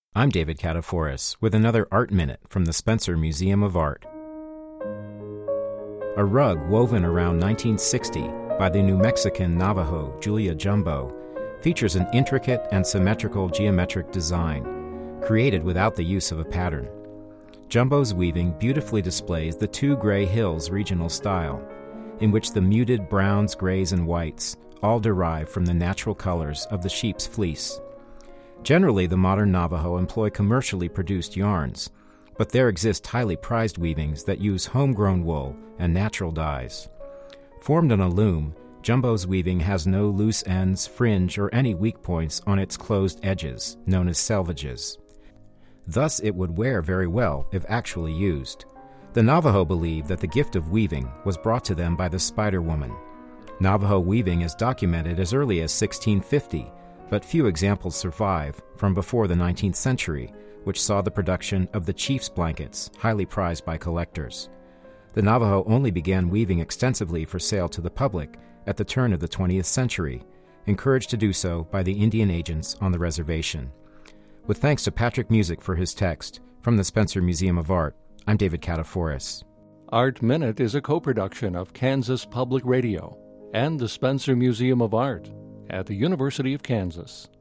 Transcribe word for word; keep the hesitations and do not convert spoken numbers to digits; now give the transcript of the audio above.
I'm David Kataforis with another Art Minute from the Spencer Museum of Art. A rug woven around nineteen sixty by the New Mexican Navajo Julia Jumbo features an intricate and symmetrical geometric design, created without the use of a pattern. Jumbo's weaving beautifully displays the Two Gray Hills regional style, in which the muted browns, grays, and whites all derive from the natural colors of the sheep's fleece. Generally, the modern Navajo employ commercially produced yarns, but there exist highly prized weavings that use homegrown wool and natural dyes. Formed on a loom, Jumbo's weaving has no loose ends, fringe, or any weak points on its closed edges, known as selvages. Thus, it would wear very well if actually used. The Navajo believe that the gift of weaving was brought to them by the Spider Woman. Navajo weaving is documented as early as sixteen fifty, but few examples survive from before the nineteenth century, which saw the production of the chief's blankets, highly prized by collectors. The Navajo only began weaving extensively for sale to the public at the turn of the twentieth century, encouraged to do so by the Indian agents on the reservation. With thanks to Patrick Music for his text, from the Spencer Museum of Art, I'm David Kataforis. Art Minute is a co-production of Kansas Public Radio and the Spencer Museum of Art at the University of Kansas.